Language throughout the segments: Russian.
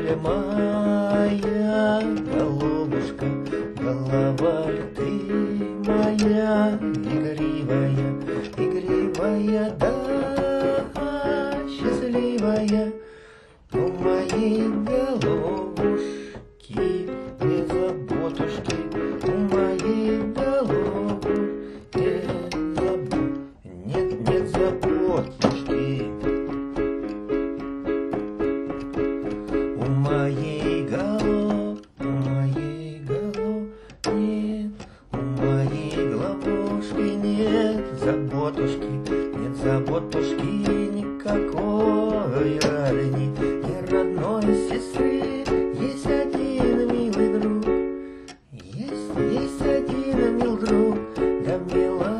моя голубушка, голова ты моя, игривая, игривая, да, счастливая. У моей головушки нет заботушки, у моей головушки нет заботушки. У моей головушки нет заботушки, нет заботушки никакой родни, ни родной сестры. Есть один милый друг, есть один мил друг, да мила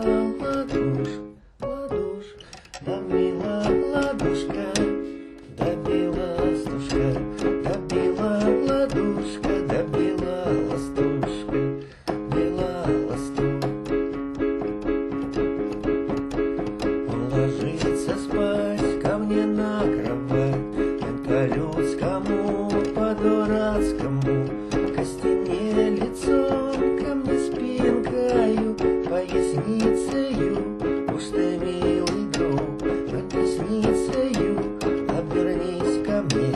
да мила ладушка, да мила ластушка, да мила ладушка, да мила ластушка, мила ластушка. Он ложится спать ко мне на кровать, по-людскому, по-дурацкому, костяне лицом ко мне спинкою, поясницею. Уж ты, милый друг, поясницею, обернись ко мне.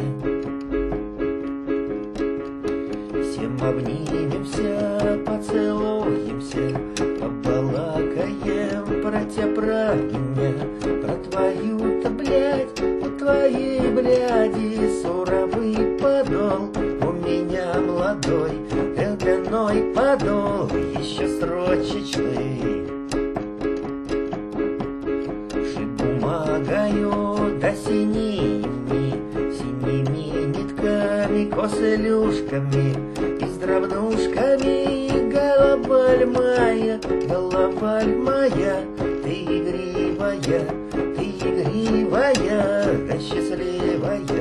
Всем обнимемся, поцелуемся, побалакаем про тебя, про меня, про твою-то, блядь, у твоей бляди суровый подол, у меня молодой льняной подол, еще срочечный. Шит бумагою да синими нитками, коселюшками и здравнушками. Голова моя, ты игривая, да счастливая.